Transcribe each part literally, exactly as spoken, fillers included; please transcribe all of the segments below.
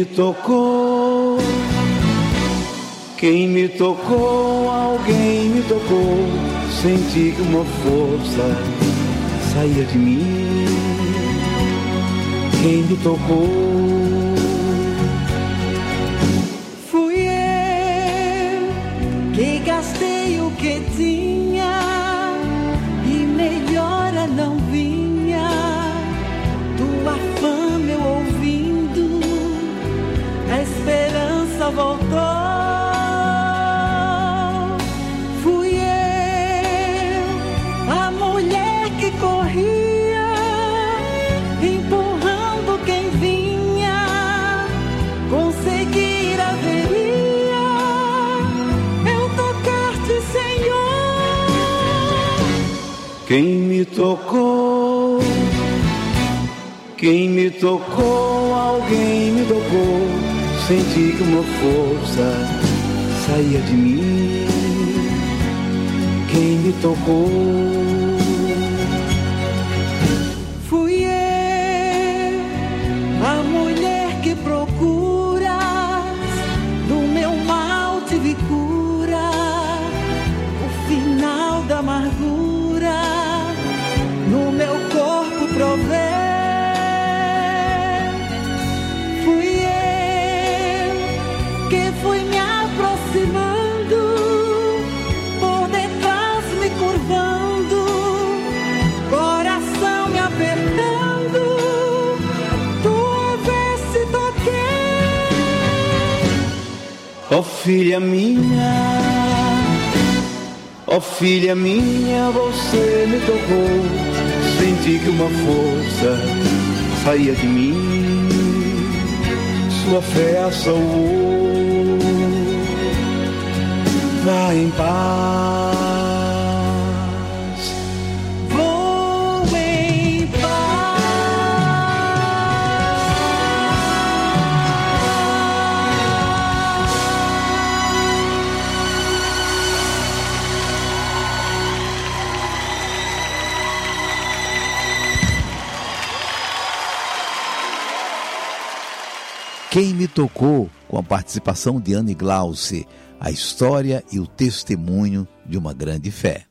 me tocou, quem me tocou, alguém me tocou. Senti que uma força saía de mim. Quem me tocou? Fui eu que gastei o que tinha e melhora não vinha. Tua fama eu ouvindo, a esperança voltou. Corria, empurrando quem vinha, conseguir haveria, eu tocar-te, Senhor. Quem me tocou, quem me tocou, alguém me tocou. Senti que uma força saía de mim. Quem me tocou? Amargura no meu corpo provei. Fui eu que fui me aproximando, por detrás me curvando, coração me apertando, tua vez se toquei. Ó filha minha, ó oh, filha minha, você me tocou. Senti que uma força saía de mim. Sua fé a salvou. Vá em paz. Vou em paz. Quem me tocou, com a participação de Anne Glauce, a história e o testemunho de uma grande fé.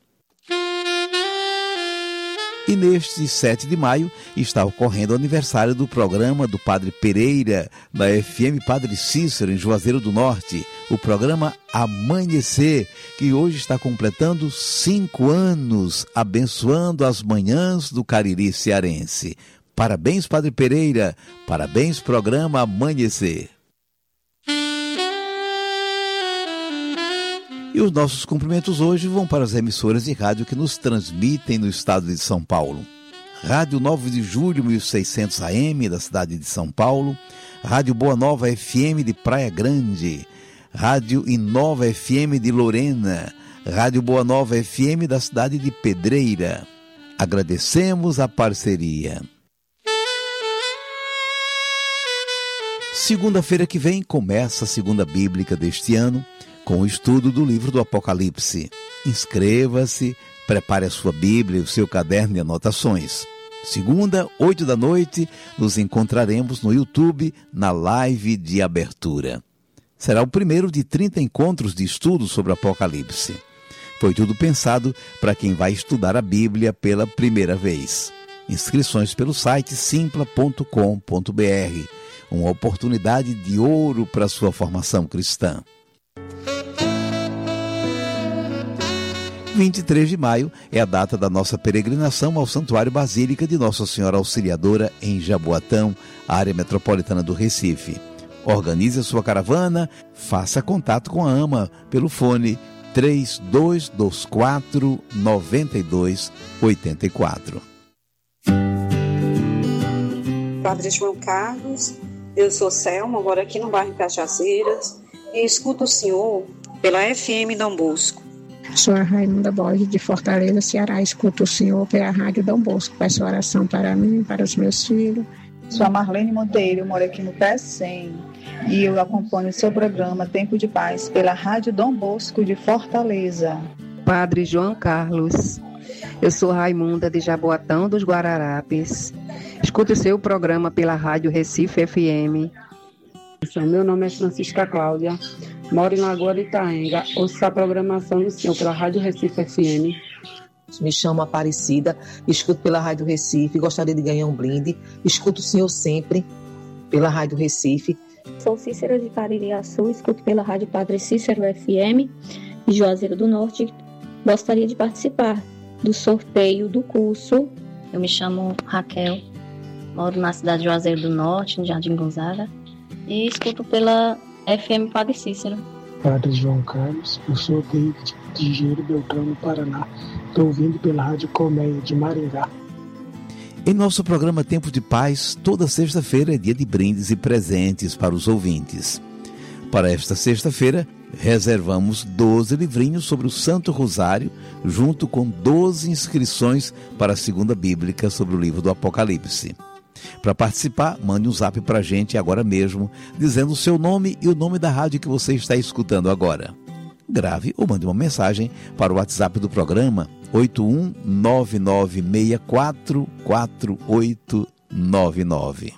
E neste sete de maio está ocorrendo o aniversário do programa do Padre Pereira, na F M Padre Cícero, em Juazeiro do Norte, o programa Amanhecer, que hoje está completando cinco anos, abençoando as manhãs do Cariri cearense. Parabéns, Padre Pereira. Parabéns, programa Amanhecer. E os nossos cumprimentos hoje vão para as emissoras de rádio que nos transmitem no estado de São Paulo. Rádio nove de julho, mil e seiscentos A M, da cidade de São Paulo. Rádio Boa Nova F M de Praia Grande. Rádio Inova F M de Lorena. Rádio Boa Nova F M da cidade de Pedreira. Agradecemos a parceria. Segunda-feira que vem começa a segunda bíblica deste ano com o estudo do livro do Apocalipse. Inscreva-se, prepare a sua Bíblia e o seu caderno de anotações. Segunda, oito da noite, nos encontraremos no YouTube na live de abertura. Será o primeiro de trinta encontros de estudo sobre o Apocalipse. Foi tudo pensado para quem vai estudar a Bíblia pela primeira vez. Inscrições pelo site simpla ponto com ponto b r. Uma oportunidade de ouro para a sua formação cristã. vinte e três de maio é a data da nossa peregrinação ao Santuário Basílica de Nossa Senhora Auxiliadora em Jaboatão, área metropolitana do Recife. Organize a sua caravana, faça contato com a AMA pelo fone três dois dois quatro, nove dois oito quatro. Padre João Carlos, eu sou Selma, moro aqui no bairro Cajazeiras e escuto o senhor pela F M Dom Bosco. Sou a Raimunda Borges de Fortaleza, Ceará. Escuto o senhor pela Rádio Dom Bosco. Peço oração para mim, para os meus filhos. Sou a Marlene Monteiro, moro aqui no P E cem e eu acompanho o seu programa Tempo de Paz pela Rádio Dom Bosco de Fortaleza. Padre João Carlos, eu sou Raimunda de Jaboatão dos Guararapes. Escuto o seu programa pela Rádio Recife F M. Meu nome é Francisca Cláudia, moro em Lagoa de Itaenga, ouço a programação do senhor pela Rádio Recife F M. Me chamo Aparecida, escuto pela Rádio Recife, gostaria de ganhar um brinde, escuto o senhor sempre pela Rádio Recife. Sou Cícera de Caririaçu, escuto pela Rádio Padre Cícero F M de Juazeiro do Norte. Gostaria de participar do sorteio do curso. Eu me chamo Raquel, moro na cidade de Juazeiro do Norte, no Jardim Gonzaga, e escuto pela F M Padre Cícero. Padre João Carlos, eu sou David de Giro Beltrão, no Paraná. Estou ouvindo pela Rádio Colmeia de Maringá. Em nosso programa Tempo de Paz, toda sexta-feira é dia de brindes e presentes para os ouvintes. Para esta sexta-feira, reservamos doze livrinhos sobre o Santo Rosário, junto com doze inscrições para a segunda bíblica sobre o livro do Apocalipse. Para participar, mande um zap para a gente agora mesmo, dizendo o seu nome e o nome da rádio que você está escutando agora. Grave ou mande uma mensagem para o WhatsApp do programa oito um nove nove seis quatro quatro oito nove nove.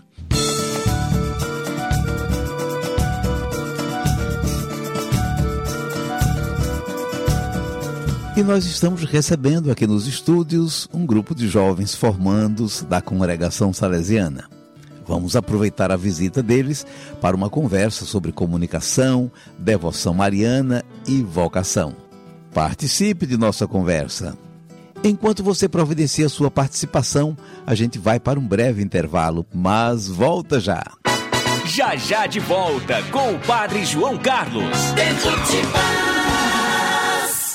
E nós estamos recebendo aqui nos estúdios um grupo de jovens formandos da Congregação Salesiana. Vamos aproveitar a visita deles para uma conversa sobre comunicação, devoção mariana e vocação. Participe de nossa conversa. Enquanto você providencia sua participação, a gente vai para um breve intervalo, mas volta já. Já já de volta com o Padre João Carlos. Tempo de Paz.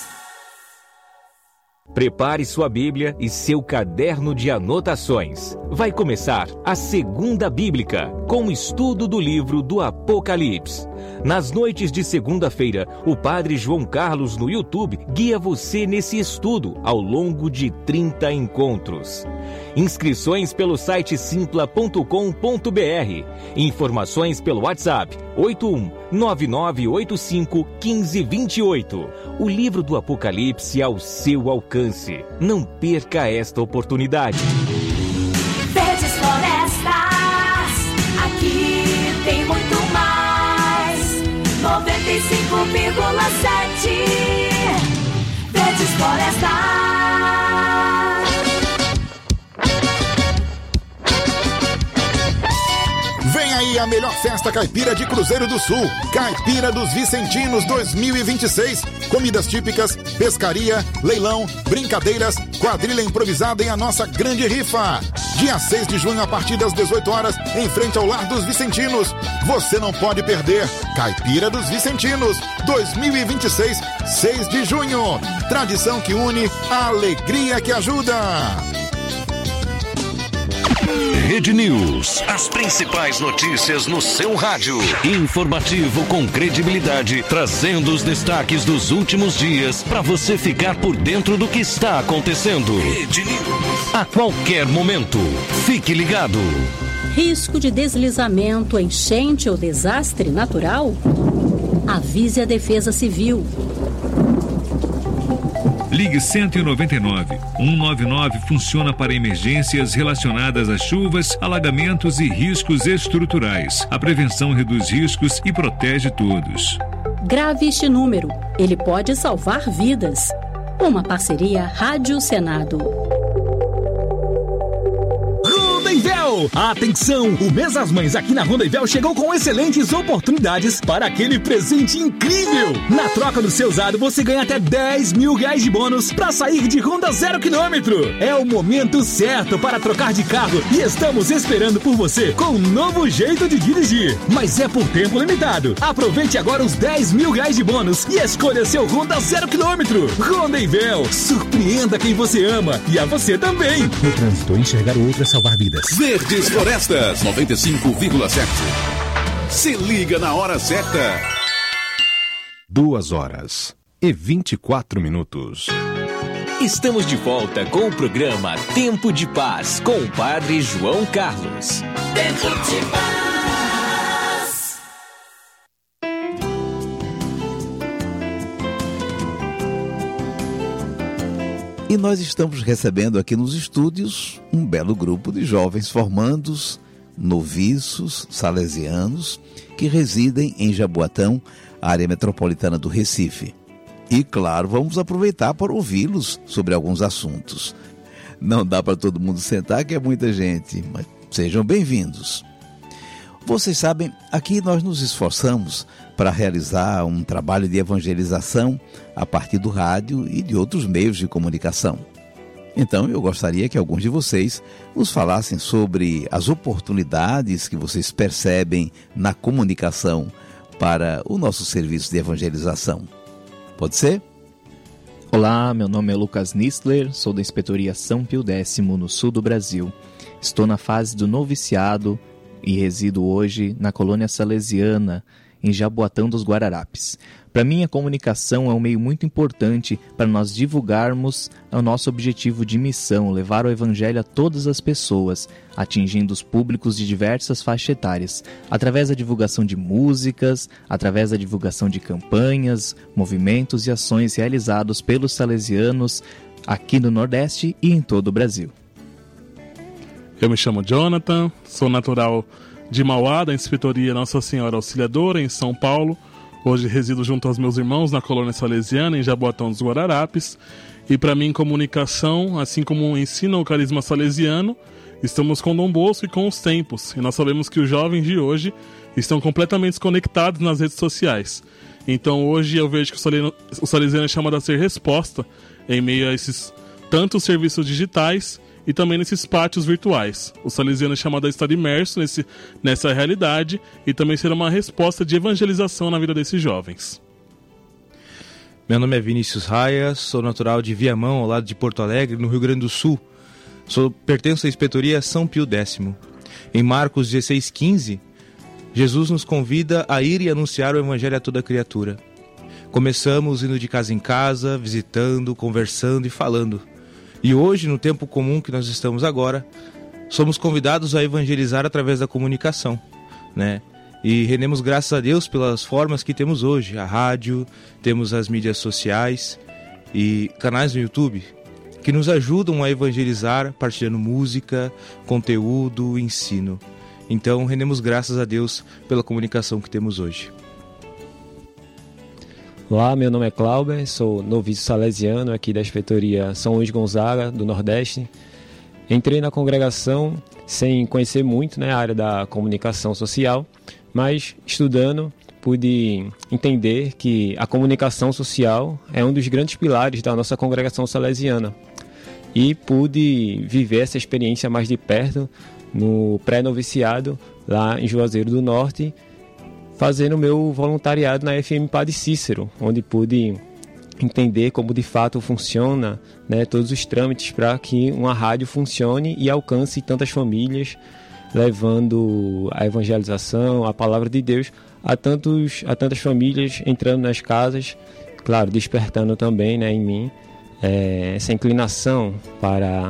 Prepare sua Bíblia e seu caderno de anotações. Vai começar a Segunda Bíblica, com o estudo do livro do Apocalipse. Nas noites de segunda-feira, o Padre João Carlos no YouTube guia você nesse estudo ao longo de trinta encontros. Inscrições pelo site simpla ponto com ponto b r. Informações pelo WhatsApp oito um nove nove oito cinco um cinco dois oito. O livro do Apocalipse ao seu alcance. Não perca esta oportunidade. Verdes Florestas, aqui tem muito mais. noventa e cinco vírgula sete Verdes Florestas. Vem aí a melhor festa caipira de Cruzeiro do Sul, Caipira dos Vicentinos dois mil e vinte e seis. Comidas típicas, pescaria, leilão, brincadeiras, quadrilha improvisada em a nossa grande rifa. Dia seis de junho, a partir das dezoito horas, em frente ao Lar dos Vicentinos. Você não pode perder. Caipira dos Vicentinos dois mil e vinte e seis, seis de junho. Tradição que une, a alegria que ajuda. Rede News. As principais notícias no seu rádio. Informativo com credibilidade, trazendo os destaques dos últimos dias para você ficar por dentro do que está acontecendo. Rede News. A qualquer momento. Fique ligado. Risco de deslizamento, enchente ou desastre natural? Avise a Defesa Civil. Ligue cento e noventa e nove. cento e noventa e nove funciona para emergências relacionadas a chuvas, alagamentos e riscos estruturais. A prevenção reduz riscos e protege todos. Grave este número. Ele pode salvar vidas. Uma parceria Rádio Senado. Rondonvel! Atenção! O mês das mães aqui na Rondonvel chegou com excelentes oportunidades para aquele presente incrível! Na troca do seu usado, você ganha até dez mil reais de bônus para sair de Honda zero quilômetro. É o momento certo para trocar de carro e estamos esperando por você com um novo jeito de dirigir. Mas é por tempo limitado. Aproveite agora os dez mil reais de bônus e escolha seu Honda zero quilômetro. Rondonvel, surpreenda quem você ama e a você também. No trânsito, enxergar o outro é salvar vidas. Verdes Florestas noventa e cinco vírgula sete. Se liga na hora certa. Duas horas e vinte e quatro minutos. Estamos de volta com o programa Tempo de Paz com o Padre João Carlos. Tempo de Paz. E nós estamos recebendo aqui nos estúdios um belo grupo de jovens formandos noviços salesianos que residem em Jaboatão, área metropolitana do Recife. E, claro, vamos aproveitar para ouvi-los sobre alguns assuntos. Não dá para todo mundo sentar, que é muita gente, mas sejam bem-vindos. Vocês sabem, aqui nós nos esforçamos para realizar um trabalho de evangelização a partir do rádio e de outros meios de comunicação. Então, eu gostaria que alguns de vocês nos falassem sobre as oportunidades que vocês percebem na comunicação para o nosso serviço de evangelização. Pode ser? Olá, meu nome é Lucas Nistler, sou da Inspetoria São Pio X, no sul do Brasil. Estou na fase do noviciado e resido hoje na colônia salesiana, em Jaboatão dos Guararapes. Para mim, a comunicação é um meio muito importante para nós divulgarmos o nosso objetivo de missão, levar o evangelho a todas as pessoas, atingindo os públicos de diversas faixas etárias, através da divulgação de músicas, através da divulgação de campanhas, movimentos e ações realizados pelos salesianos aqui no Nordeste e em todo o Brasil. Eu me chamo Jonathan, sou natural de Mauá, da Inspetoria Nossa Senhora Auxiliadora, em São Paulo. Hoje resido junto aos meus irmãos na colônia salesiana, em Jaboatão dos Guararapes. E para mim, comunicação, assim como ensina o carisma salesiano, estamos com Dom Bosco e com os tempos. E nós sabemos que os jovens de hoje estão completamente desconectados nas redes sociais. Então hoje eu vejo que o salesiano é chamado a ser resposta em meio a esses tantos serviços digitais e também nesses pátios virtuais. O salesiano é chamado a estar imerso nesse, nessa realidade e também ser uma resposta de evangelização na vida desses jovens. Meu nome é Vinícius Raia, sou natural de Viamão, ao lado de Porto Alegre, no Rio Grande do Sul. Sou, pertenço à Inspetoria São Pio X. Em Marcos dezesseis, quinze, Jesus nos convida a ir e anunciar o evangelho a toda criatura. Começamos indo de casa em casa, visitando, conversando e falando. E hoje, no tempo comum que nós estamos agora, somos convidados a evangelizar através da comunicação, né? E rendemos graças a Deus pelas formas que temos hoje. A rádio, temos as mídias sociais e canais no YouTube que nos ajudam a evangelizar partilhando música, conteúdo, ensino. Então, rendemos graças a Deus pela comunicação que temos hoje. Olá, meu nome é Cláudio, sou noviço salesiano aqui da Inspetoria São Luís Gonzaga, do Nordeste. Entrei na congregação sem conhecer muito, né, a área da comunicação social, mas estudando pude entender que a comunicação social é um dos grandes pilares da nossa congregação salesiana. E pude viver essa experiência mais de perto no pré-noviciado lá em Juazeiro do Norte, fazendo meu voluntariado na F M Padre Cícero, onde pude entender como de fato funciona, né, todos os trâmites para que uma rádio funcione e alcance tantas famílias, levando a evangelização, a palavra de Deus a, tantos, a tantas famílias, entrando nas casas, claro, despertando também, né, em mim é, essa inclinação para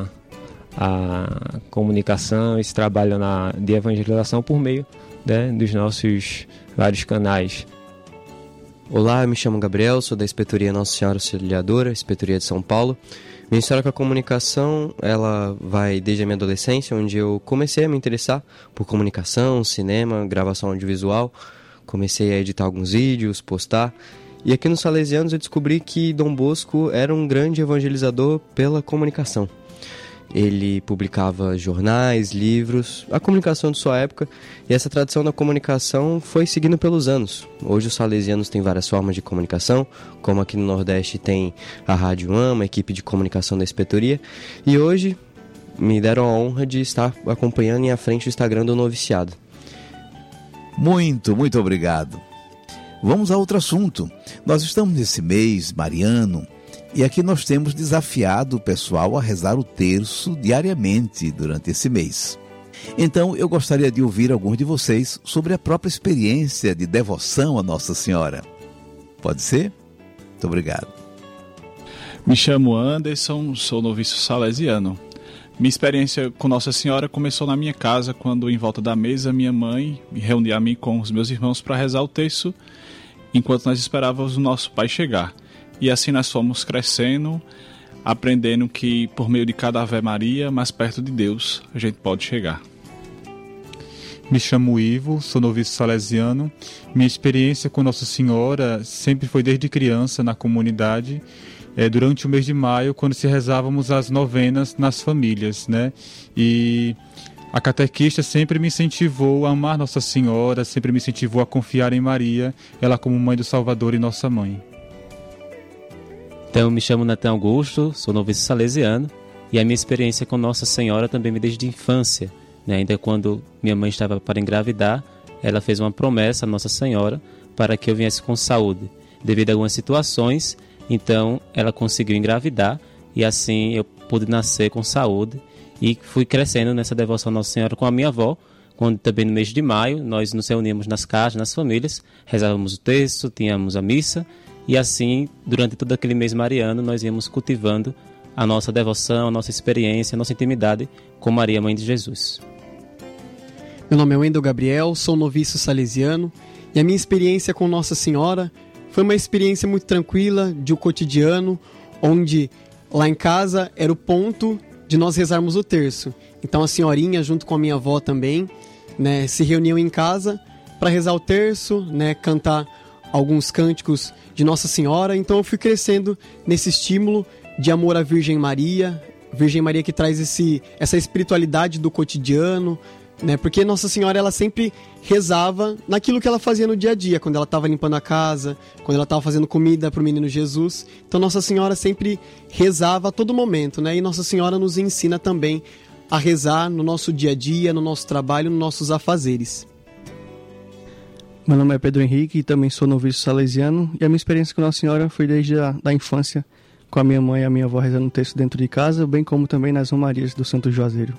a comunicação, esse trabalho na, de evangelização por meio, né, dos nossos vários canais. Olá, eu me chamo Gabriel, sou da Inspetoria Nossa Senhora Auxiliadora, Inspetoria de São Paulo. Minha história com a comunicação, ela vai desde a minha adolescência, onde eu comecei a me interessar por comunicação, cinema, gravação audiovisual. Comecei a editar alguns vídeos, postar. E aqui nos Salesianos eu descobri que Dom Bosco era um grande evangelizador pela comunicação. Ele publicava jornais, livros, a comunicação de sua época, e essa tradição da comunicação foi seguindo pelos anos. Hoje os salesianos têm várias formas de comunicação, como aqui no Nordeste tem a Rádio Ama, a equipe de comunicação da Inspetoria, e hoje me deram a honra de estar acompanhando em à frente o Instagram do noviciado. Muito, muito obrigado. Vamos a outro assunto. Nós estamos nesse mês mariano, e aqui nós temos desafiado o pessoal a rezar o terço diariamente durante esse mês. Então, eu gostaria de ouvir alguns de vocês sobre a própria experiência de devoção a Nossa Senhora. Pode ser? Muito obrigado. Me chamo Anderson, sou noviço salesiano. Minha experiência com Nossa Senhora começou na minha casa, quando, em volta da mesa, minha mãe me reunia a mim com os meus irmãos para rezar o terço, enquanto nós esperávamos o nosso Pai chegar. E assim nós fomos crescendo, aprendendo que por meio de cada Ave Maria, mais perto de Deus, a gente pode chegar. Me chamo Ivo, sou noviço salesiano. Minha experiência com Nossa Senhora sempre foi desde criança na comunidade, é, durante o mês de maio, quando se rezávamos as novenas nas famílias, né? E a catequista sempre me incentivou a amar Nossa Senhora, sempre me incentivou a confiar em Maria, ela como mãe do Salvador e nossa mãe. Então, me chamo Natan Augusto, sou noviço salesiano, e a minha experiência com Nossa Senhora também me desde a infância, né? Ainda quando minha mãe estava para engravidar, ela fez uma promessa a Nossa Senhora para que eu viesse com saúde. Devido a algumas situações, então ela conseguiu engravidar e assim eu pude nascer com saúde e fui crescendo nessa devoção a Nossa Senhora com a minha avó, quando também no mês de maio nós nos reuníamos nas casas, nas famílias, rezávamos o texto, tínhamos a missa e assim durante todo aquele mês mariano nós íamos cultivando a nossa devoção, a nossa experiência, a nossa intimidade com Maria, Mãe de Jesus. Meu nome é Wendel Gabriel, sou noviço salesiano e a minha experiência com Nossa Senhora foi uma experiência muito tranquila, de um cotidiano, onde lá em casa era o ponto de nós rezarmos o terço. Então a senhorinha, junto com a minha avó também, né, se reuniam em casa para rezar o terço, né, cantar alguns cânticos de Nossa Senhora. Então eu fui crescendo nesse estímulo de amor à Virgem Maria, Virgem Maria que traz esse, essa espiritualidade do cotidiano, né? Porque Nossa Senhora ela sempre rezava naquilo que ela fazia no dia a dia, quando ela estava limpando a casa, quando ela estava fazendo comida para o menino Jesus. Então Nossa Senhora sempre rezava a todo momento, né? E Nossa Senhora nos ensina também a rezar no nosso dia a dia, no nosso trabalho, nos nossos afazeres. Meu nome é Pedro Henrique e também sou noviço salesiano, e a minha experiência com Nossa Senhora foi desde a da infância, com a minha mãe e a minha avó rezando o texto dentro de casa, bem como também nas romarias do Santo Juazeiro.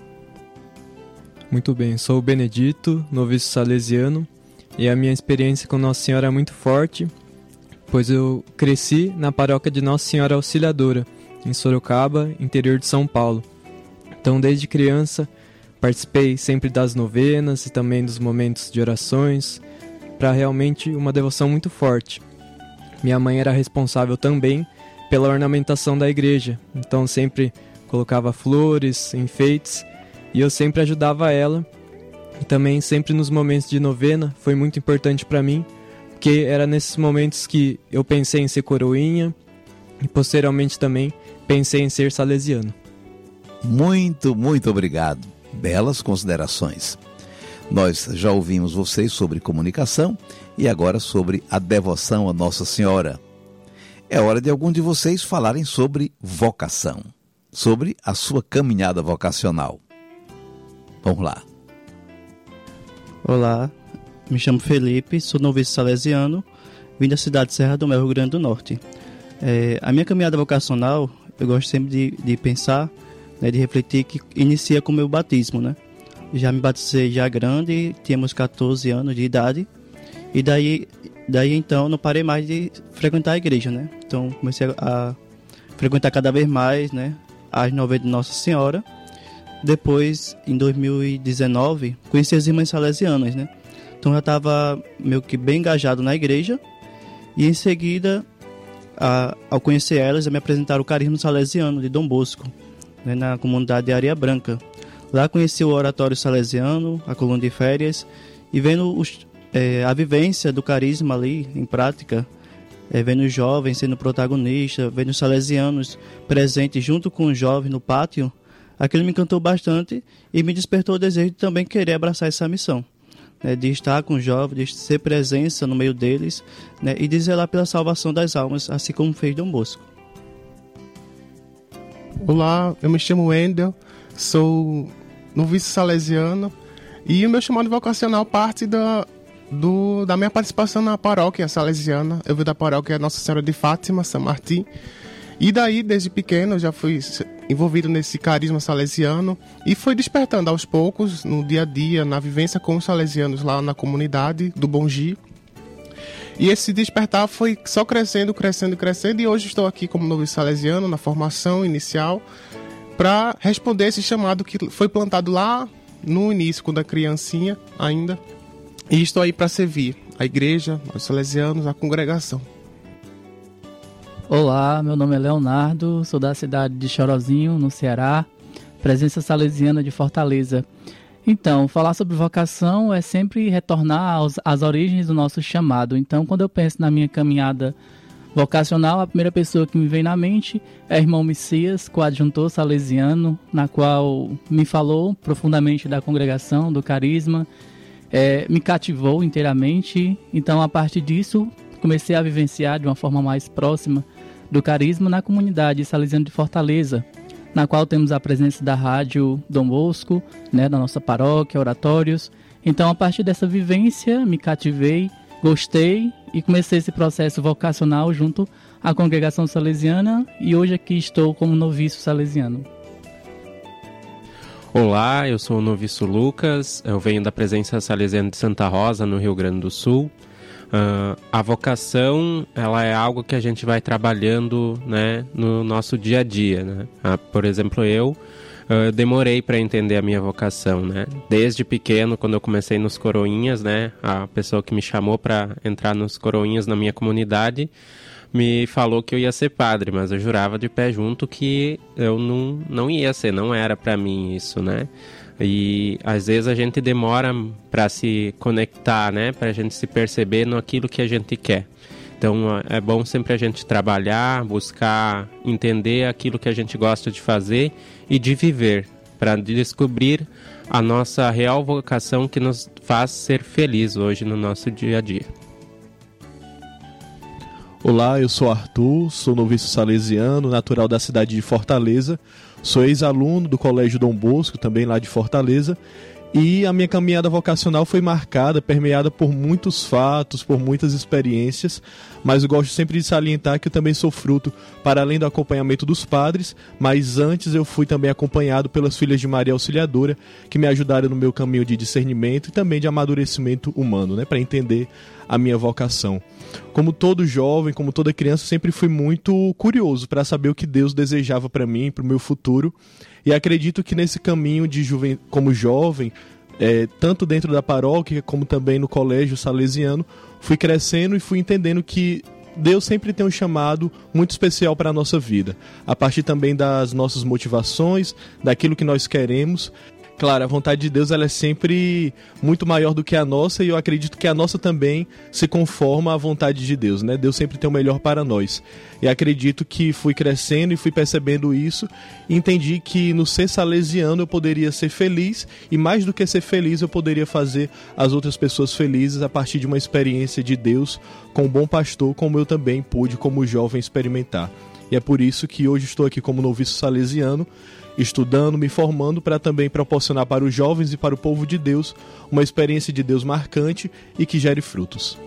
Muito bem, sou o Benedito, noviço salesiano, e a minha experiência com Nossa Senhora é muito forte, pois eu cresci na paróquia de Nossa Senhora Auxiliadora, em Sorocaba, interior de São Paulo. Então, desde criança, participei sempre das novenas e também dos momentos de orações, para realmente uma devoção muito forte. Minha mãe era responsável também pela ornamentação da igreja, então sempre colocava flores, enfeites, e eu sempre ajudava ela. E também sempre nos momentos de novena foi muito importante para mim, porque era nesses momentos que eu pensei em ser coroinha e posteriormente também pensei em ser salesiano. Muito, muito obrigado. Belas considerações. Nós já ouvimos vocês sobre comunicação e agora sobre a devoção a Nossa Senhora. É hora de algum de vocês falarem sobre vocação, sobre a sua caminhada vocacional. Vamos lá. Olá, me chamo Felipe, sou noviço salesiano, vim da cidade de Serra do Mel, Rio Grande do Norte. É, a minha caminhada vocacional, eu gosto sempre de, de pensar, né, de refletir, que inicia com o meu batismo, né? Já me batizei já grande, tínhamos catorze anos de idade, e daí, daí então não parei mais de frequentar a igreja, né? Então comecei a, a frequentar cada vez mais, né, as novenas de Nossa Senhora. Depois, em dois mil e dezenove, conheci as irmãs salesianas, né? Então já estava meio que bem engajado na igreja, e em seguida, a, ao conhecer elas, me apresentaram o carisma salesiano de Dom Bosco, né, na comunidade de Areia Branca. Lá conheci o oratório salesiano, a coluna de férias, e vendo os, é, a vivência do carisma ali em prática, é, vendo os jovens sendo protagonistas, vendo os salesianos presentes junto com os jovens no pátio, aquilo me encantou bastante e me despertou o desejo de também querer abraçar essa missão, né, de estar com os jovens, de ser presença no meio deles, né, e de zelar pela salvação das almas, assim como fez Dom Bosco. Olá, eu me chamo Wendel, sou noviço salesiano e o meu chamado vocacional parte da, do, da minha participação na paróquia salesiana. Eu venho da paróquia Nossa Senhora de Fátima, São Martim, e daí desde pequeno eu já fui envolvido nesse carisma salesiano e foi despertando aos poucos no dia a dia, na vivência com os salesianos lá na comunidade do Bongi. E esse despertar foi só crescendo, crescendo, crescendo, e hoje estou aqui como noviço salesiano na formação inicial para responder esse chamado que foi plantado lá no início, quando a criancinha ainda, e estou aí para servir a igreja, os salesianos, a congregação. Olá, meu nome é Leonardo, sou da cidade de Chorozinho, no Ceará, presença salesiana de Fortaleza. Então, falar sobre vocação é sempre retornar aos, às origens do nosso chamado. Então, quando eu penso na minha caminhada vocacional, a primeira pessoa que me vem na mente é o irmão Messias, coadjuntor salesiano, na qual me falou profundamente da congregação, do carisma, é, me cativou inteiramente. Então, a partir disso, comecei a vivenciar de uma forma mais próxima do carisma na comunidade salesiana de Fortaleza, na qual temos a presença da Rádio Dom Bosco, né, da nossa paróquia, oratórios. Então, a partir dessa vivência, me cativei, gostei e comecei esse processo vocacional junto à congregação salesiana e hoje aqui estou como noviço salesiano. Olá, eu sou o noviço Lucas, eu venho da presença salesiana de Santa Rosa, no Rio Grande do Sul. Uh, a vocação, ela é algo que a gente vai trabalhando, né, no nosso dia a dia, né? Ah, por exemplo, eu uh, demorei para entender a minha vocação, né? Desde pequeno, quando eu comecei nos Coroinhas, né, a pessoa que me chamou para entrar nos Coroinhas na minha comunidade me falou que eu ia ser padre, mas eu jurava de pé junto que eu não, não ia ser, não era para mim isso, né? E às vezes a gente demora para se conectar, né? Para a gente se perceber naquilo que a gente quer. Então é bom sempre a gente trabalhar, buscar entender aquilo que a gente gosta de fazer e de viver, para descobrir a nossa real vocação que nos faz ser felizes hoje no nosso dia a dia. Olá, eu sou Arthur, sou noviço salesiano, natural da cidade de Fortaleza. Sou ex-aluno do Colégio Dom Bosco, também lá de Fortaleza, e a minha caminhada vocacional foi marcada, permeada por muitos fatos, por muitas experiências, mas eu gosto sempre de salientar que eu também sou fruto, para além do acompanhamento dos padres, mas antes eu fui também acompanhado pelas filhas de Maria Auxiliadora, que me ajudaram no meu caminho de discernimento e também de amadurecimento humano, né, para entender a minha vocação. Como todo jovem, como toda criança, sempre fui muito curioso para saber o que Deus desejava para mim, para o meu futuro. E acredito que nesse caminho de juven... como jovem, é, tanto dentro da paróquia como também no colégio salesiano, fui crescendo e fui entendendo que Deus sempre tem um chamado muito especial para a nossa vida. A partir também das nossas motivações, daquilo que nós queremos. Claro, a vontade de Deus ela é sempre muito maior do que a nossa e eu acredito que a nossa também se conforma à vontade de Deus, né? Deus sempre tem o melhor para nós. E acredito que fui crescendo e fui percebendo isso e entendi que no ser salesiano eu poderia ser feliz e mais do que ser feliz eu poderia fazer as outras pessoas felizes a partir de uma experiência de Deus com um bom pastor, como eu também pude como jovem experimentar. E é por isso que hoje estou aqui como noviço salesiano, estudando, me formando para também proporcionar para os jovens e para o povo de Deus uma experiência de Deus marcante e que gere frutos.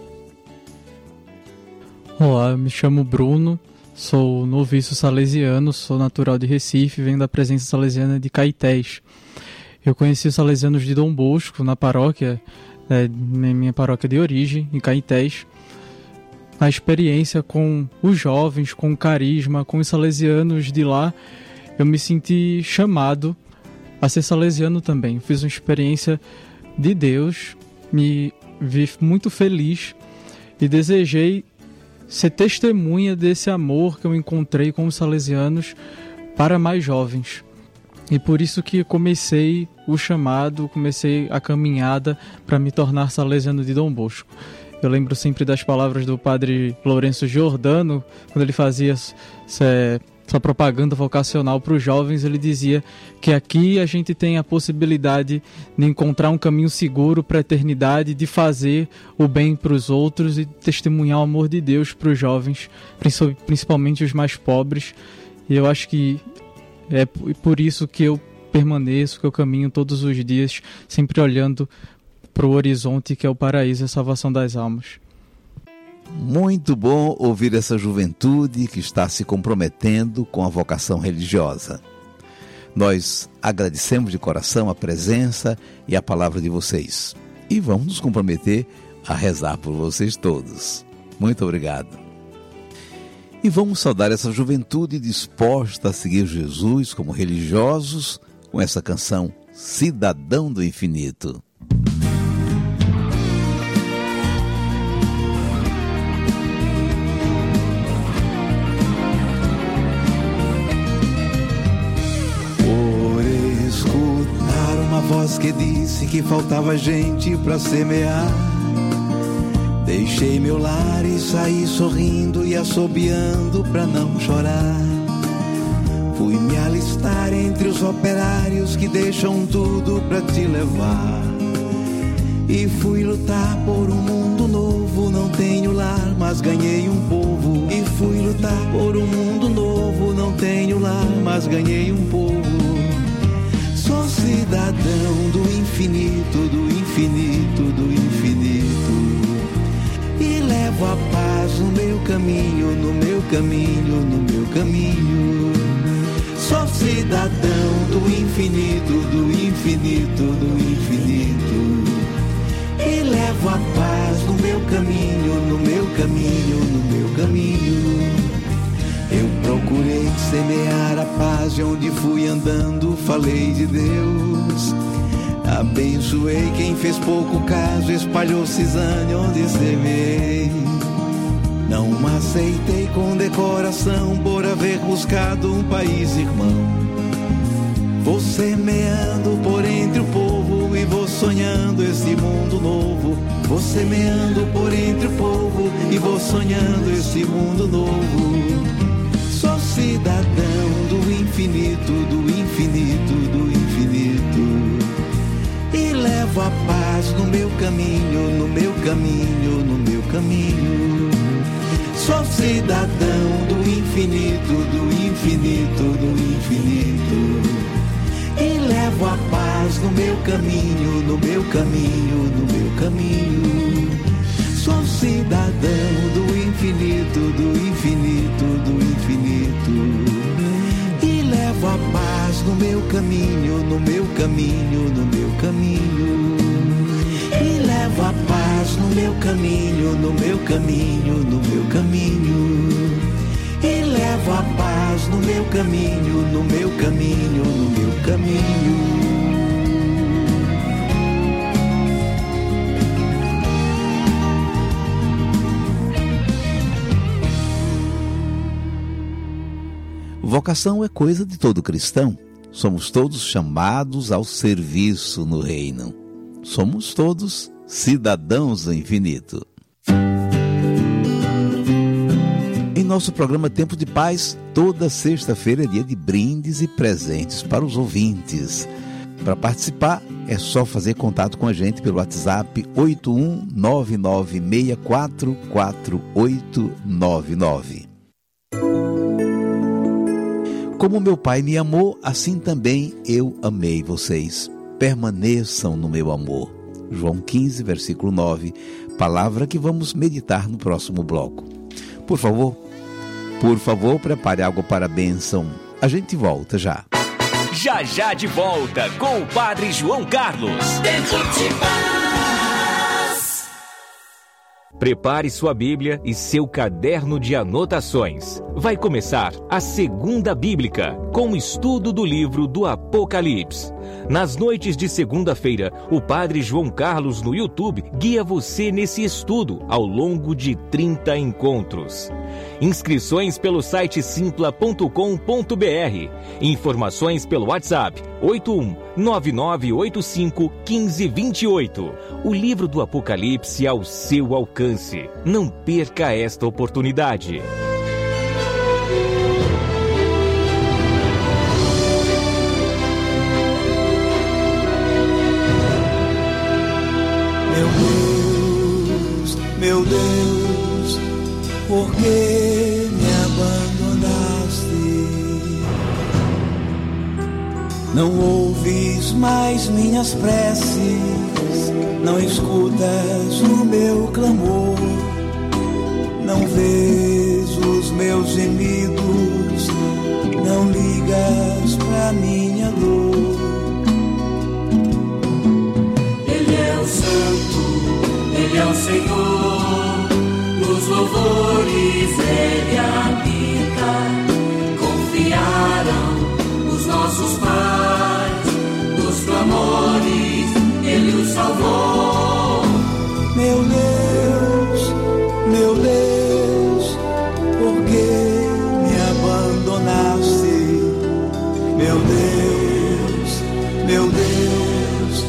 Olá, eu me chamo Bruno, sou noviço salesiano, sou natural de Recife, venho da presença salesiana de Caetés. Eu conheci os salesianos de Dom Bosco na paróquia, é, minha paróquia de origem, em Caetés. A experiência com os jovens, com o carisma, com os salesianos de lá, eu me senti chamado a ser salesiano também. Fiz uma experiência de Deus, me vi muito feliz e desejei ser testemunha desse amor que eu encontrei com os salesianos para mais jovens. E por isso que comecei o chamado, comecei a caminhada para me tornar salesiano de Dom Bosco. Eu lembro sempre das palavras do padre Lourenço Giordano, quando ele fazia essa propaganda vocacional para os jovens, ele dizia que aqui a gente tem a possibilidade de encontrar um caminho seguro para a eternidade, de fazer o bem para os outros e testemunhar o amor de Deus para os jovens, principalmente os mais pobres. E eu acho que é por isso que eu permaneço, que eu caminho todos os dias, sempre olhando para o horizonte que é o paraíso e a salvação das almas. Muito bom ouvir essa juventude que está se comprometendo com a vocação religiosa. Nós agradecemos de coração a presença e a palavra de vocês. E vamos nos comprometer a rezar por vocês todos. Muito obrigado. E vamos saudar essa juventude disposta a seguir Jesus como religiosos com essa canção Cidadão do Infinito. voz que disse que faltava gente pra semear. Deixei meu lar e saí sorrindo e assobiando pra não chorar. Fui me alistar entre os operários que deixam tudo pra te levar. E fui lutar por um mundo novo. Não tenho lar, mas ganhei um povo. E fui lutar por um mundo novo. Não tenho lar, mas ganhei um povo. Sou cidadão do infinito, do infinito, do infinito. E levo a paz no meu caminho, no meu caminho, no meu caminho. Sou cidadão do infinito, do infinito, do infinito. E levo a paz no meu caminho, no meu caminho, no meu caminho. Eu procurei semear a paz e onde fui andando falei de Deus. Abençoei quem fez pouco caso, espalhou cisane onde semeei. Não aceitei condecoração por haver buscado um país irmão. Vou semeando por entre o povo e vou sonhando esse mundo novo. Vou semeando por entre o povo e vou sonhando esse mundo novo. Sou cidadão do infinito, do infinito, do infinito. E levo a paz no meu caminho, no meu caminho, no meu caminho. Sou cidadão do infinito, do infinito, do infinito. E levo a paz no meu caminho, no meu caminho, no meu caminho. Sou cidadão do infinito, do infinito, do infinito. E levo a paz no meu caminho, no meu caminho, no meu caminho. E levo a paz no meu caminho, no meu caminho, no meu caminho. E levo a paz no meu caminho, no meu caminho, no meu caminho. Vocação é coisa de todo cristão. Somos todos chamados ao serviço no reino. Somos todos cidadãos do infinito. Em nosso programa Tempo de Paz, toda sexta-feira é dia de brindes e presentes para os ouvintes. Para participar, é só fazer contato com a gente pelo WhatsApp oito um nove nove seis quatro quatro oito nove nove. Como meu Pai me amou, assim também eu amei vocês. Permaneçam no meu amor. João quinze, versículo nove, palavra que vamos meditar no próximo bloco. Por favor, por favor, prepare algo para a bênção. A gente volta já. Já já de volta com o Padre João Carlos. Tempo de paz. Prepare sua Bíblia e seu caderno de anotações. Vai começar a Segunda Bíblica, com o estudo do livro do Apocalipse. Nas noites de segunda-feira, o Padre João Carlos no YouTube guia você nesse estudo ao longo de trinta encontros. Inscrições pelo site simpla ponto com ponto br. Informações pelo WhatsApp oito um nove nove oito cinco um cinco dois oito. O livro do Apocalipse ao seu alcance. Não perca esta oportunidade. Meu Deus, por que me abandonaste? Não ouves mais minhas preces, não escutas o meu clamor, não vês os meus gemidos, não ligas pra minha dor. Ele é o Santo, Ele é o Senhor, nos louvores Ele habita. Confiaram os nossos pais, dos clamores Ele os salvou. Meu Deus, meu Deus, por que me abandonaste? Meu Deus, meu Deus,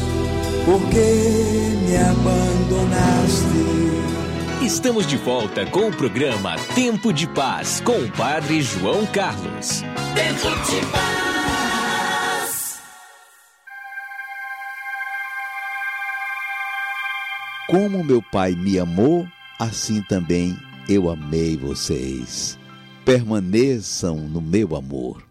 por que me abandonaste? Estamos de volta com o programa Tempo de Paz com o Padre João Carlos. Tempo de Paz. Como meu Pai me amou, assim também eu amei vocês. Permaneçam no meu amor.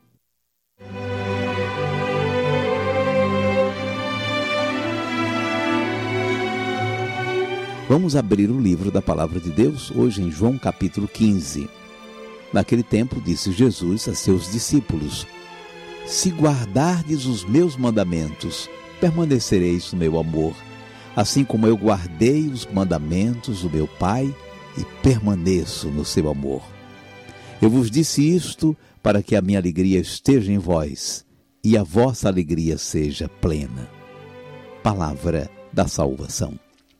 Vamos abrir o livro da Palavra de Deus, hoje em João capítulo quinze. Naquele tempo disse Jesus a seus discípulos: se guardardes os meus mandamentos, permanecereis no meu amor, assim como eu guardei os mandamentos do meu Pai e permaneço no seu amor. Eu vos disse isto para que a minha alegria esteja em vós e a vossa alegria seja plena. Palavra da salvação.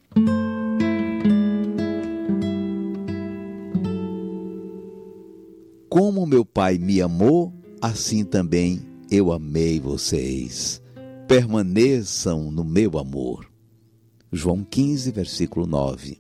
Como meu Pai me amou, assim também eu amei vocês. Permaneçam no meu amor. João quinze, versículo nove.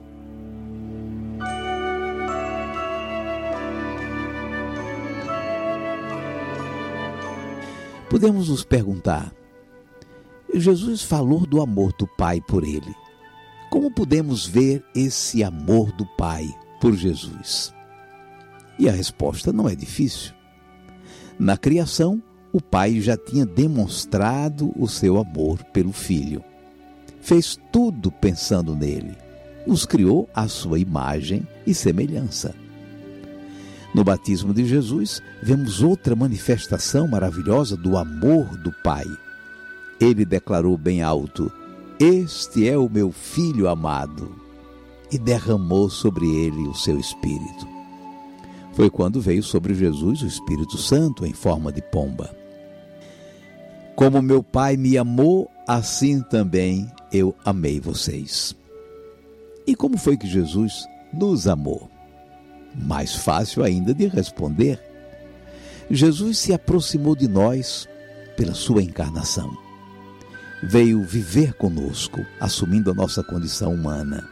Podemos nos perguntar: Jesus falou do amor do Pai por ele. Como podemos ver esse amor do Pai por Jesus? E a resposta não é difícil. Na criação, o Pai já tinha demonstrado o seu amor pelo Filho. Fez tudo pensando nele. Nos criou à sua imagem e semelhança. No batismo de Jesus, vemos outra manifestação maravilhosa do amor do Pai. Ele declarou bem alto: este é o meu Filho amado, e derramou sobre ele o seu Espírito. Foi quando veio sobre Jesus o Espírito Santo em forma de pomba. Como meu Pai me amou, assim também eu amei vocês. E como foi que Jesus nos amou? Mais fácil ainda de responder. Jesus se aproximou de nós pela sua encarnação. Veio viver conosco, assumindo a nossa condição humana.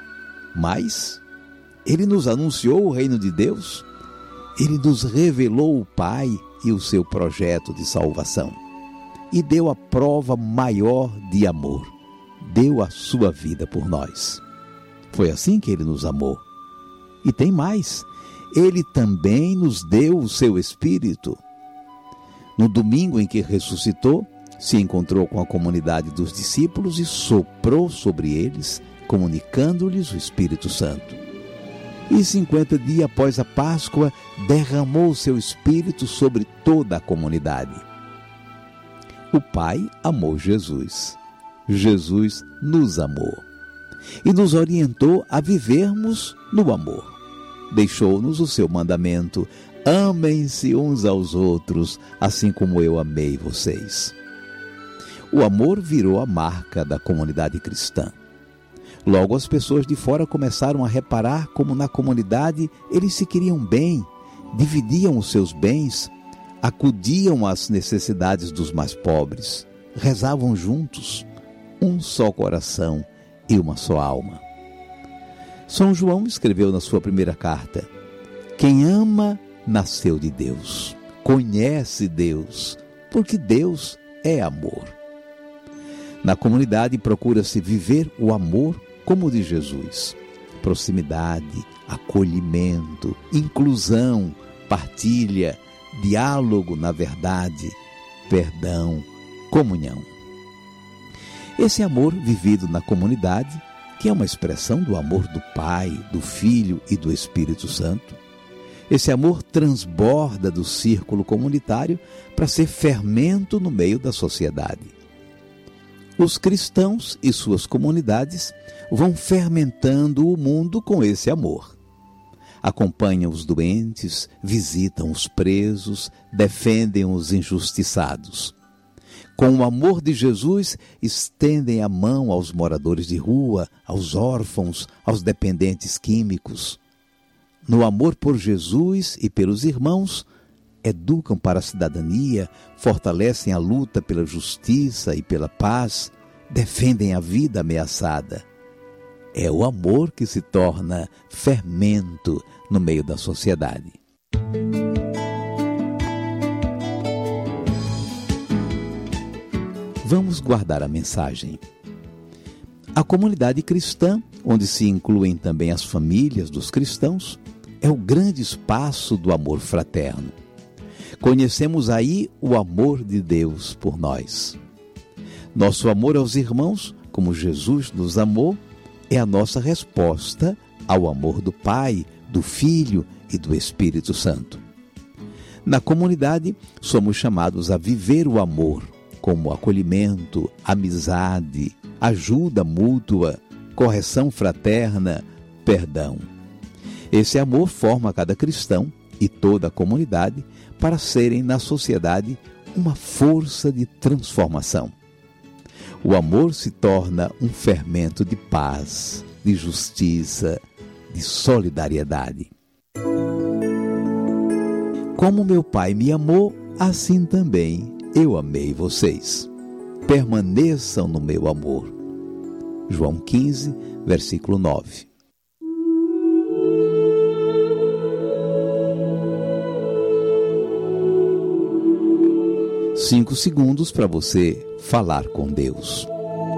Mas ele nos anunciou o reino de Deus. Ele nos revelou o Pai e o seu projeto de salvação. E deu a prova maior de amor. Deu a sua vida por nós. Foi assim que ele nos amou. E tem mais. Ele também nos deu o seu Espírito. No domingo em que ressuscitou, se encontrou com a comunidade dos discípulos e soprou sobre eles, comunicando-lhes o Espírito Santo. E cinquenta dias após a Páscoa, derramou o seu Espírito sobre toda a comunidade. O Pai amou Jesus. Jesus nos amou. E nos orientou a vivermos no amor. Deixou-nos o seu mandamento: amem-se uns aos outros, assim como eu amei vocês. O amor virou a marca da comunidade cristã. Logo, as pessoas de fora começaram a reparar como na comunidade eles se queriam bem, dividiam os seus bens, acudiam às necessidades dos mais pobres, rezavam juntos, um só coração e uma só alma. São João escreveu na sua primeira carta: quem ama nasceu de Deus, conhece Deus, porque Deus é amor. Na comunidade procura-se viver o amor como o de Jesus: proximidade, acolhimento, inclusão, partilha, diálogo na verdade, perdão, comunhão. Esse amor vivido na comunidade, que é uma expressão do amor do Pai, do Filho e do Espírito Santo, esse amor transborda do círculo comunitário para ser fermento no meio da sociedade. Os cristãos e suas comunidades vão fermentando o mundo com esse amor. Acompanham os doentes, visitam os presos, defendem os injustiçados. Com o amor de Jesus, estendem a mão aos moradores de rua, aos órfãos, aos dependentes químicos. No amor por Jesus e pelos irmãos, educam para a cidadania, fortalecem a luta pela justiça e pela paz, defendem a vida ameaçada. É o amor que se torna fermento no meio da sociedade. Vamos guardar a mensagem. A comunidade cristã, onde se incluem também as famílias dos cristãos, é o grande espaço do amor fraterno. Conhecemos aí o amor de Deus por nós. Nosso amor aos irmãos, como Jesus nos amou, é a nossa resposta ao amor do Pai, do Filho e do Espírito Santo. Na comunidade, somos chamados a viver o amor, como acolhimento, amizade, ajuda mútua, correção fraterna, perdão. Esse amor forma cada cristão e toda a comunidade para serem na sociedade uma força de transformação. O amor se torna um fermento de paz, de justiça, de solidariedade. Como meu Pai me amou, assim também eu amei vocês. Permaneçam no meu amor. João quinze, versículo nove. Cinco segundos para você falar com Deus.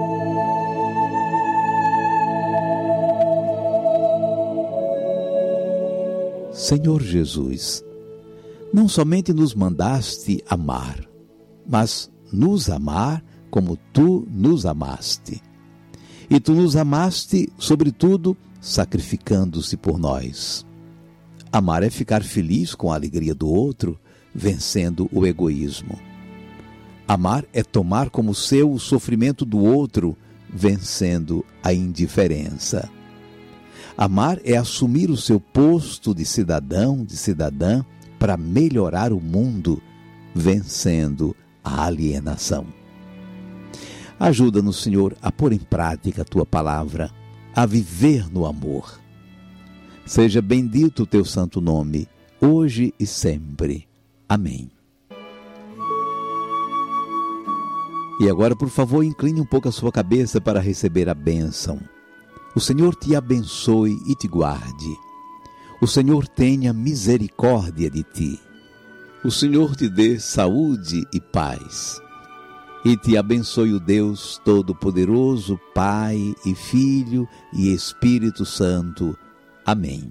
Senhor Jesus, não somente nos mandaste amar, mas nos amar como Tu nos amaste. E Tu nos amaste, sobretudo, sacrificando-se por nós. Amar é ficar feliz com a alegria do outro, vencendo o egoísmo. Amar é tomar como seu o sofrimento do outro, vencendo a indiferença. Amar é assumir o seu posto de cidadão, de cidadã, para melhorar o mundo, vencendo a alienação. Ajuda-nos, Senhor, a pôr em prática a Tua palavra, a viver no amor. Seja bendito o Teu santo nome, hoje e sempre. Amém. E agora, por favor, incline um pouco a sua cabeça para receber a bênção. O Senhor te abençoe e te guarde. O Senhor tenha misericórdia de ti. O Senhor te dê saúde e paz. E te abençoe o Deus Todo-Poderoso, Pai e Filho e Espírito Santo. Amém.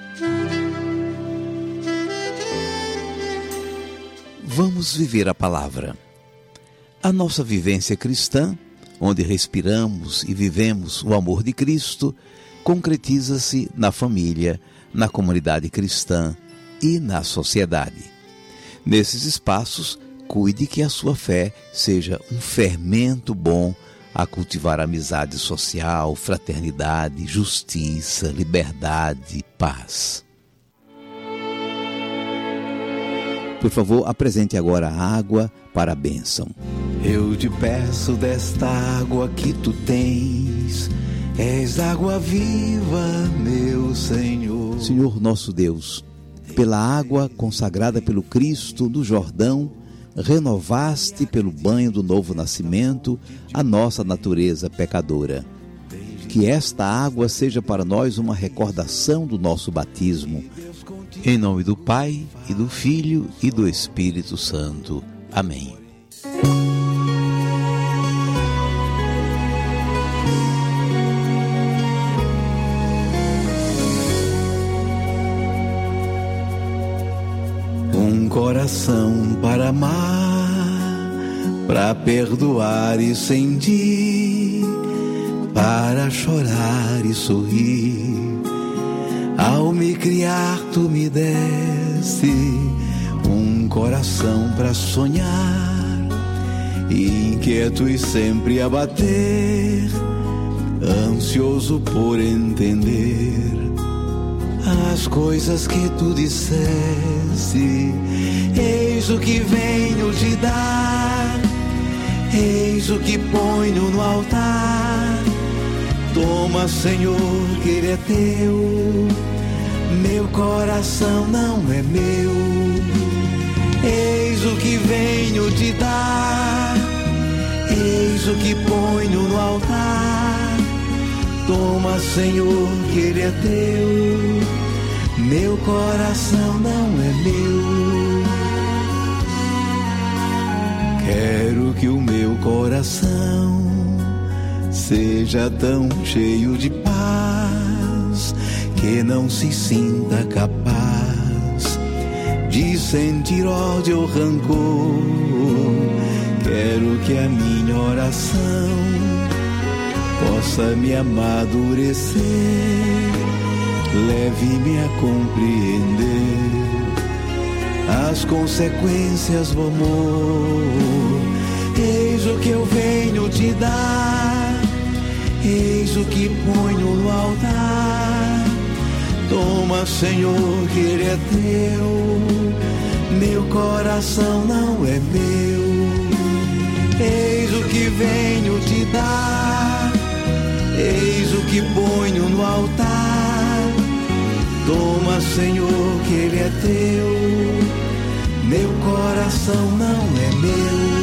Vamos viver a palavra. A nossa vivência cristã, onde respiramos e vivemos o amor de Cristo, concretiza-se na família, na comunidade cristã e na sociedade. Nesses espaços, cuide que a sua fé seja um fermento bom a cultivar amizade social, fraternidade, justiça, liberdade e paz. Por favor, apresente agora a água para a bênção. Eu te peço desta água que tu tens, és água viva, meu Senhor. Senhor nosso Deus, pela água consagrada pelo Cristo no Jordão, renovaste pelo banho do novo nascimento a nossa natureza pecadora. Que esta água seja para nós uma recordação do nosso batismo. Em nome do Pai, e do Filho, e do Espírito Santo. Amém. Um coração para amar, para perdoar e sentir, para chorar e sorrir. Ao me criar tu me deste um coração para sonhar, inquieto e sempre a bater, ansioso por entender as coisas que tu disseste. Eis o que venho te dar, eis o que ponho no altar. Toma, Senhor, que ele é teu, meu coração não é meu. Eis o que venho te dar, eis o que ponho no altar. Toma, Senhor, que ele é teu. Meu coração não é meu. Quero que o meu coração seja tão cheio de paz que não se sinta capaz de sentir ódio ou rancor. Quero que a minha oração possa me amadurecer, leve-me a compreender as consequências do amor. Eis o que eu venho te dar, eis o que ponho no altar. Toma, Senhor, que ele é teu. Meu coração não é meu. Eis o que venho te dar, eis o que ponho no altar. Toma, Senhor, que ele é teu. Meu coração não é meu.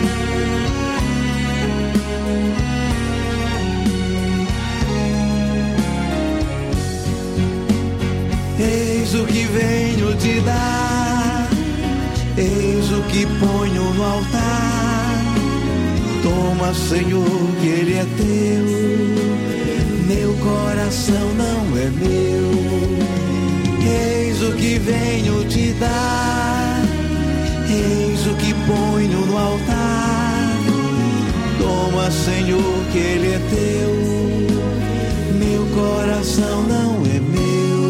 Eis o que venho te dar, eis o que ponho no altar. Toma, Senhor, que ele é teu. Meu coração não é meu. Eis o que venho te dar, eis o que ponho no altar. Toma, Senhor, que ele é teu. Meu coração não é meu.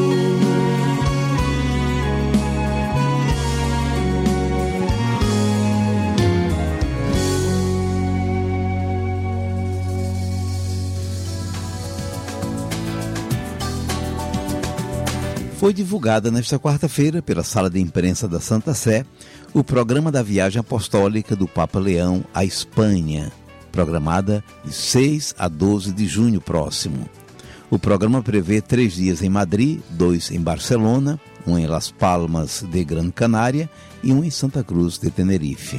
Foi divulgada nesta quarta-feira pela Sala de Imprensa da Santa Sé o programa da viagem apostólica do Papa Leão à Espanha, programada de seis a doze de junho próximo. O programa prevê três dias em Madrid, dois em Barcelona, um em Las Palmas de Gran Canária e um em Santa Cruz de Tenerife.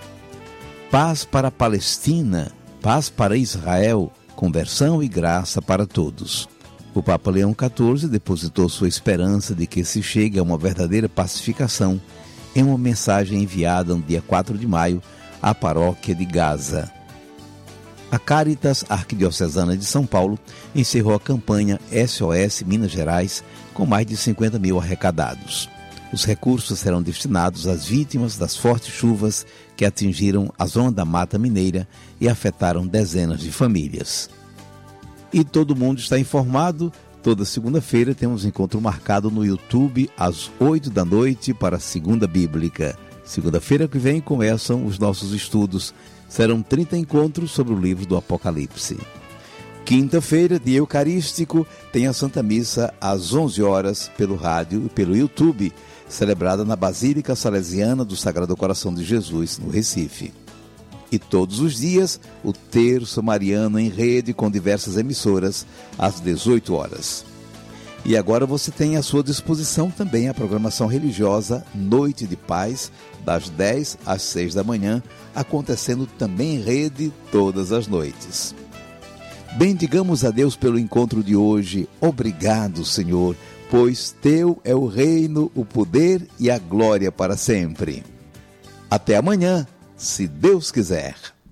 Paz para a Palestina, paz para Israel, conversão e graça para todos. O Papa Leão quatorze depositou sua esperança de que se chegue a uma verdadeira pacificação em uma mensagem enviada no dia quatro de maio à paróquia de Gaza. A Caritas Arquidiocesana de São Paulo encerrou a campanha S O S Minas Gerais com mais de cinquenta mil arrecadados. Os recursos serão destinados às vítimas das fortes chuvas que atingiram a zona da Mata Mineira e afetaram dezenas de famílias. E todo mundo está informado, toda segunda-feira temos encontro marcado no YouTube às oito da noite para a Segunda Bíblica. Segunda-feira que vem começam os nossos estudos. Serão trinta encontros sobre o livro do Apocalipse. Quinta-feira, dia eucarístico, tem a Santa Missa às onze horas pelo rádio e pelo YouTube, celebrada na Basílica Salesiana do Sagrado Coração de Jesus, no Recife. E todos os dias, o Terço Mariano em rede com diversas emissoras, às dezoito horas. E agora você tem à sua disposição também a programação religiosa Noite de Paz, das dez às seis da manhã, acontecendo também em rede todas as noites. Bendigamos a Deus pelo encontro de hoje. Obrigado, Senhor, pois Teu é o reino, o poder e a glória para sempre. Até amanhã, se Deus quiser.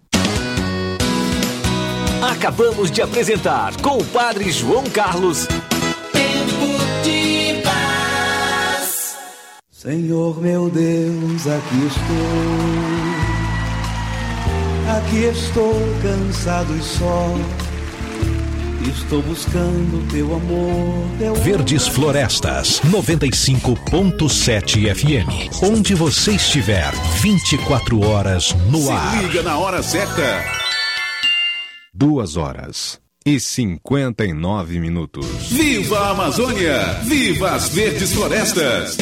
Acabamos de apresentar com o Padre João Carlos. Tempo de paz. Senhor meu Deus, aqui estou. Aqui estou cansado e só. Estou buscando teu amor, teu Verdes amor. Florestas, noventa e cinco ponto sete F M. Onde você estiver, vinte e quatro horas no Se ar. liga na hora certa. Duas horas e cinquenta e nove minutos. Viva a Amazônia! Viva as Verdes Florestas!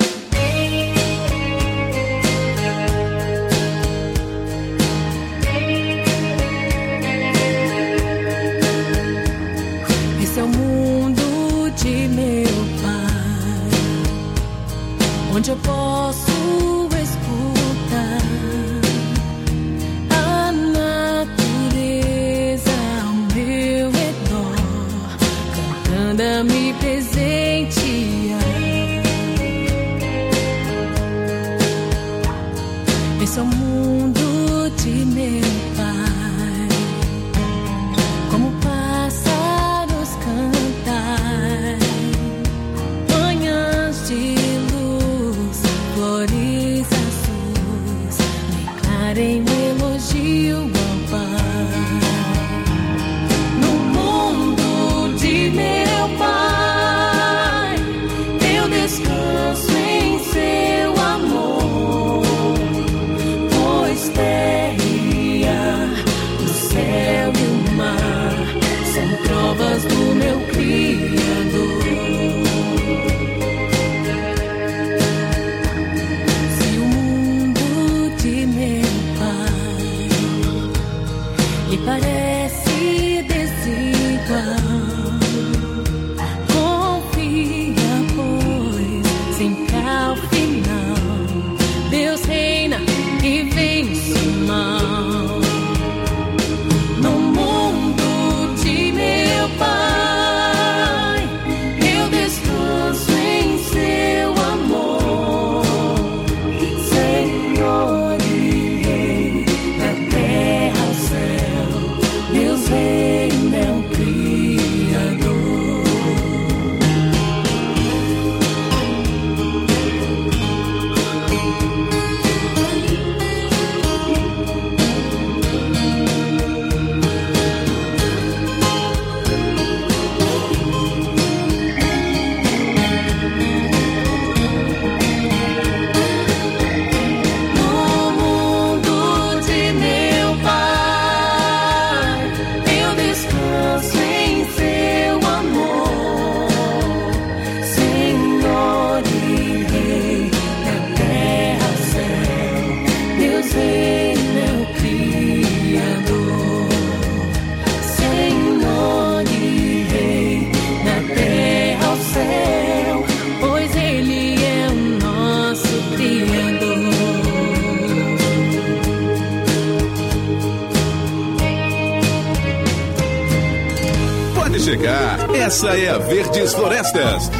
Esse é o mundo de meu pai, onde eu posso escutar a natureza Esse é o mundo de meu Pai. Como pássaros cantar, manhãs de luz, flores azuis, declarem um elogio ao Pai. No mundo de meu Pai, eu descanso em seu amor, pois terra e ar, o céu e o mar são provas do meu Criador. Se o mundo de meu Pai lhe parece desigual, confia, pois sempre ao final Deus reina e vence o mal. No mundo de meu Pai, eu descanso em seu amor, Senhor e Rei, da terra ao céu, Deus reina, é o Criador. No mundo de meu Pai, eu descanso em seu amor, Senhor e Rei, da terra ao céu, Deus reina, é o Criador. Senhor e Rei, da terra ao céu, pois Ele é o nosso Criador. Pode chegar, essa é a Verdes Florestas.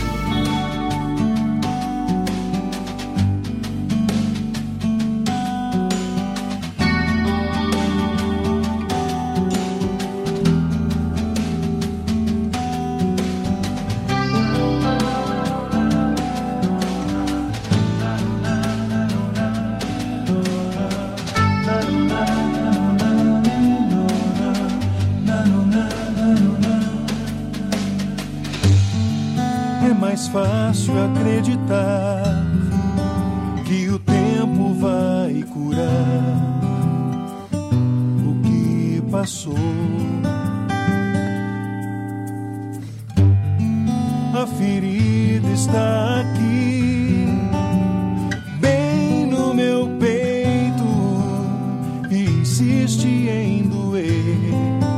É mais fácil acreditar que o tempo vai curar o que passou. A ferida está aqui, bem no meu peito, e insiste em doer.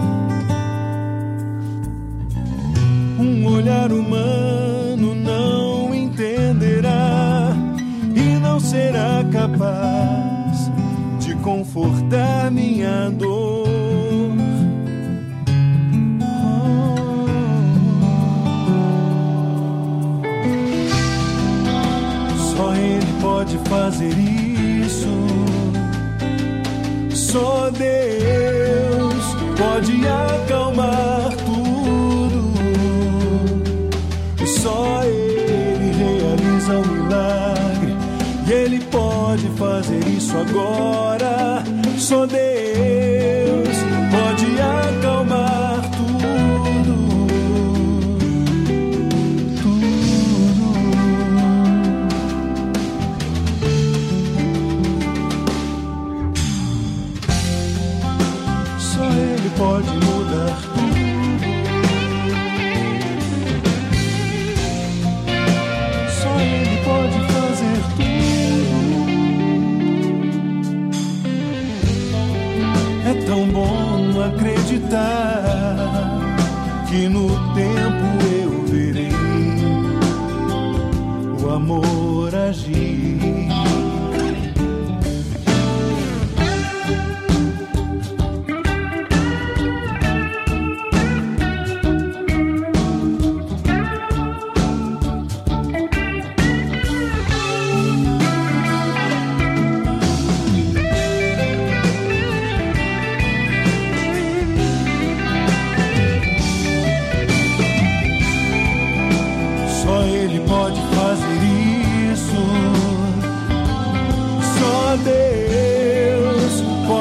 Um olhar humano não entenderá e não será capaz de confortar minha dor. Só Ele pode fazer isso. Só Deus pode acalmar tudo. E só Ele realiza o milagre. E Ele pode fazer isso agora. Só Deus pode acalmar tudo. Tudo. Só Ele pode mudar tudo. Só Ele pode fazer tudo. É tão bom acreditar que no tempo eu verei o amor agir.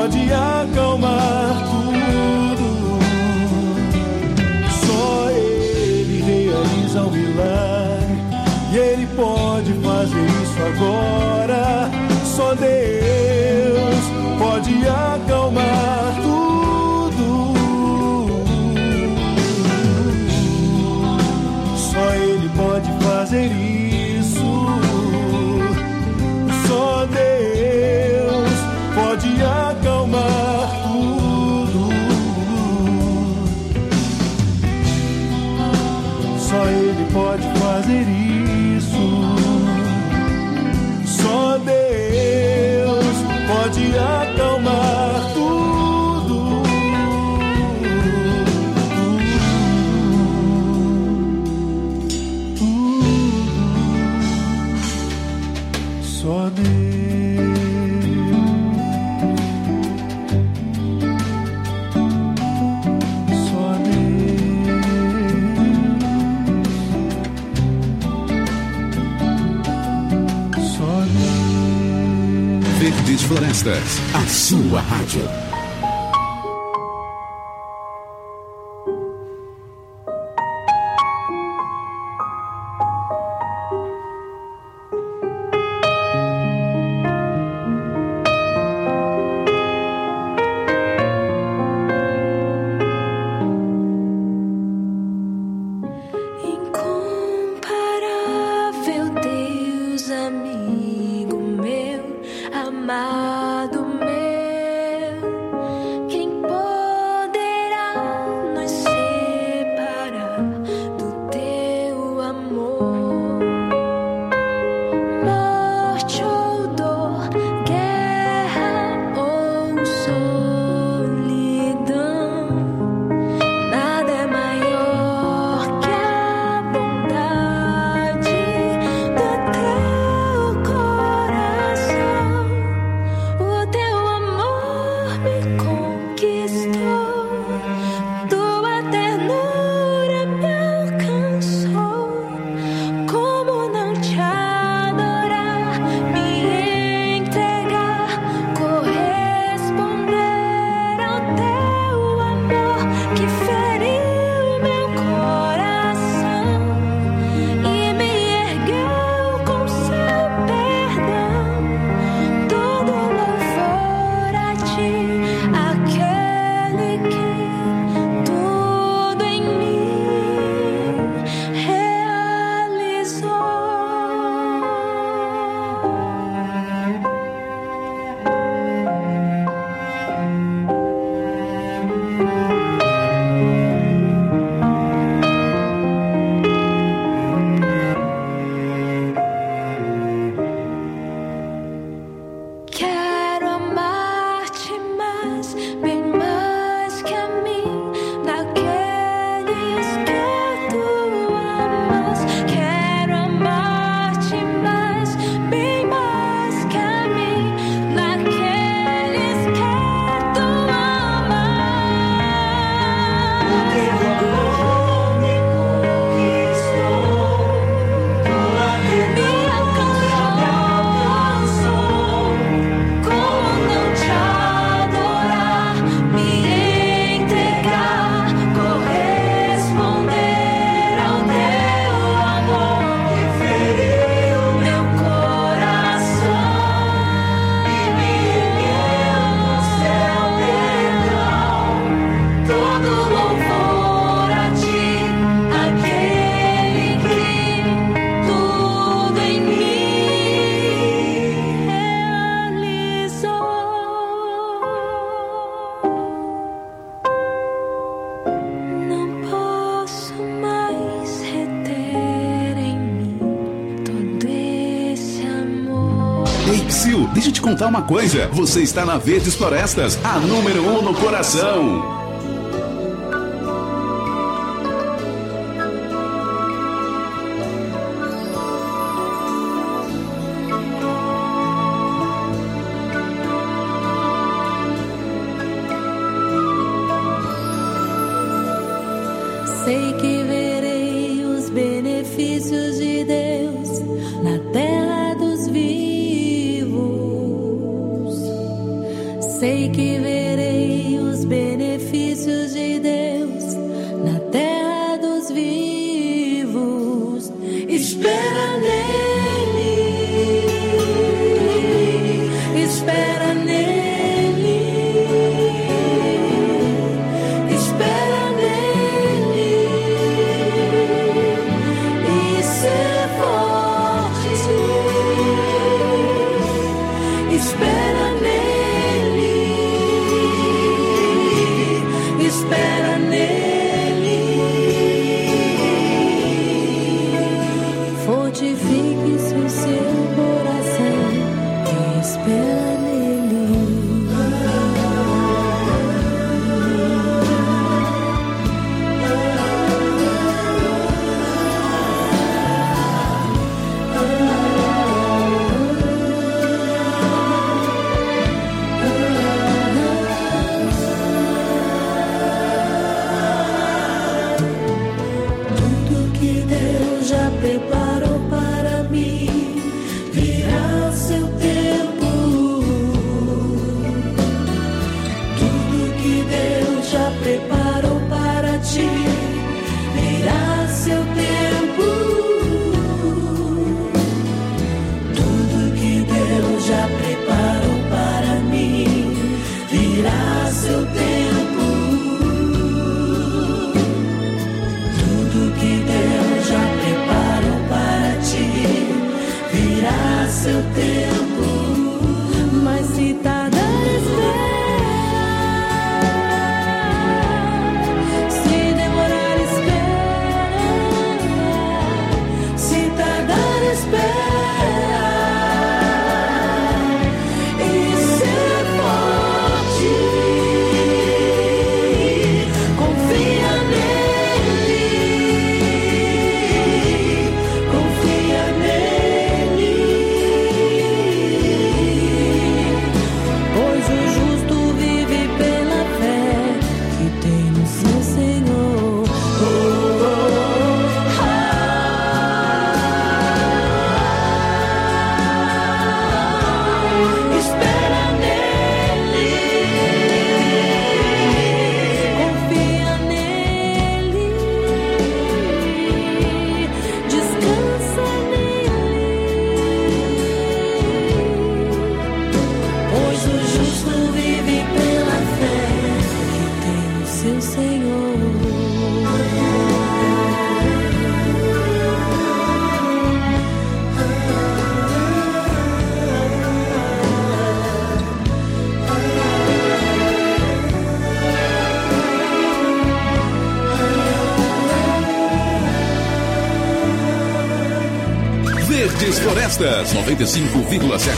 pode acalmar tudo. Só Ele realiza o milagre e Ele pode fazer isso agora. Só Deus pode acalmar tudo. Só Ele pode fazer isso. Só Deus pode acalmar tudo. Só Ele pode fazer isso. Só Deus pode acalmar tudo. Só Deus. Só Deus. Só Deus. Verdes Florestas, a sua rádio. Incomparável Deus, amigo meu, amado meu, quem poderá nos separar do teu amor? Morte ou dor, guerra ou solidão, nada é maior que a bondade do teu coração. O teu amor me conquistou, tua ternura me alcançou. Como não te adorar, me entregar, corresponder ao teu amor que feriu meu coração e me ergueu com seu perdão. Todo louvor a ti, aquele que tudo em mim realizou. Quero amar-te mais, bem mais que a mim, daqueles que tu amas. Quero amar-te mais, bem mais que a mim, daqueles que tu amas. O teu amor me conquistou, tua ternura me alcançou. Como não te adorar, me entregar, corresponder ao teu amor que feriu meu coração e me ergueu no céu perdão. Todo louvor a ti, aquele que tudo em mim realizou. Não posso mais reter em mim todo esse amor. Ei, Psyu, deixa eu te contar uma coisa. Você está na Verdes Florestas, a número um no coração. Sei que verei os benefícios de Deus na terra dos vivos. sei que verei os benefícios de Deus na terra dos vivos. Espera nele, espera nele, espera nele e ser forte. Espera nele, espera nele. Fortifique-se o seu coração e espera nele. Tudo que Deus já preparou para mim virá seu tempo. Tudo que Deus já preparou para ti virá seu tempo. Tudo que Deus já preparou para mim virá seu tempo. Tudo que Deus já preparou para ti virá seu tempo. Mas se tardar, espera. Se demorar, espera. Se tardar, espera. E ser forte. Confia nele. Confia nele. Pois o justo vive pela fé que tem no seu Senhor. Oh, oh, ah. Espera nele. Confia nele. Descansa nele. Pois o justo vive pela fé que tem no seu Senhor. Verdes Florestas noventa e cinco vírgula sete.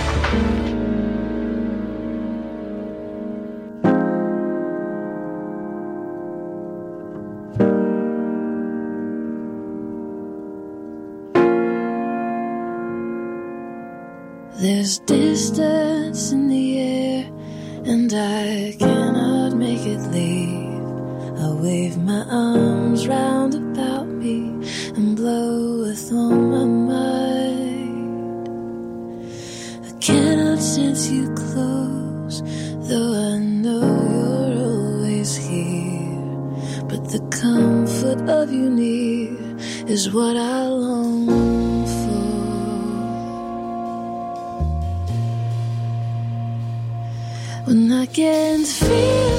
There's distance in the air, and I cannot make it leave. I wave my arms round about me and blow with all my might. I cannot sense you close, though I know you're always here. But the comfort of you near is what I long for. When I can't feel